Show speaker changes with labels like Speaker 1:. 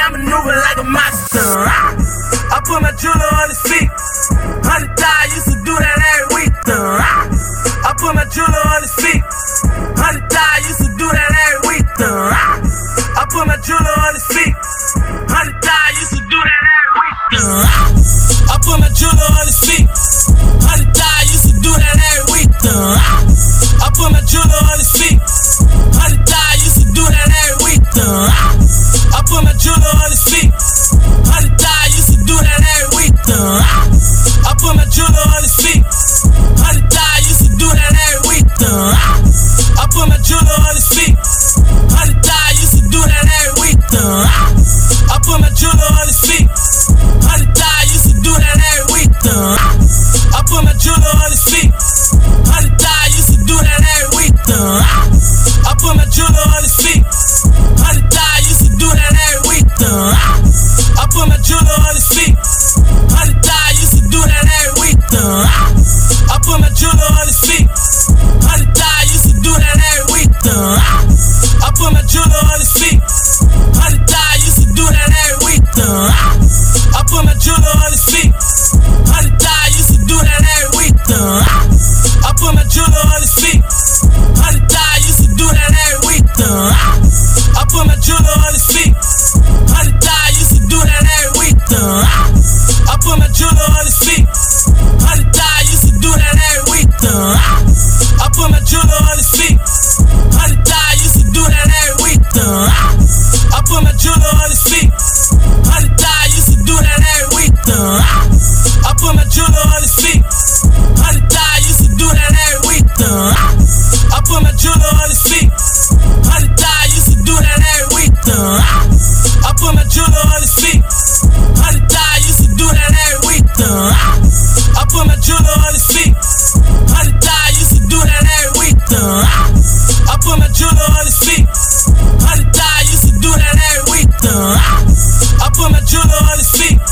Speaker 1: I maneuver like a monster. I put my jeweler on his feet. 100,000 used to do that every week. I put my jeweler on his feet. 100,000 used to do that every week. I put my jeweler on his feet. 100,000 used to do that every week. I put my jeweler on his feet. 100,000 used to do that every week. I put my jeweler on his feet. 100,000 used to do that every week. I put my jeweler on his feet. 100,000 used to do that every week. I put my jeweler on his feet. 100,000 used to do that every week. I put my jeweler on his feet. 100,000 used to do that every week. I put my jeweler on his feet. 100,000 used to do that every week. I put my jeweler on his feet. 100,000 used to do that every week. I put my jeweler on his feet. 100,000 used to do that every week. I put my jeweler on his feet. 100,000 used to do that every week. I put my jeweler on his feet. 100,000 used to do that every week. I put my jeweler on his feet. 100,000 used to do that every week. I put my jeweler on his feet. 100,000 used to do that every week. I put my jeweler on his feet. 100,000 used to do that every week. I put my jeweler on his feet. 100,000 used to do that every week. I put my jeweler on his feet. 100,000 used to do that every week. I put my jeweler on his feet. 100,000 used to do that every week. I put my jeweler on his feet. 100,000 used to do that every week. I put my jeweler on his feet. 100,000 used to do that every week. I put my jeweler on his feet. 100,000 used to do that every week. I put my jeweler on his feet. 100,000 used to do that every week. I put my jeweler on his feet. 100,000 used to do that every week. I put my jeweler on his feet. 100,000 used to do that every week. I put my jeweler on his feet.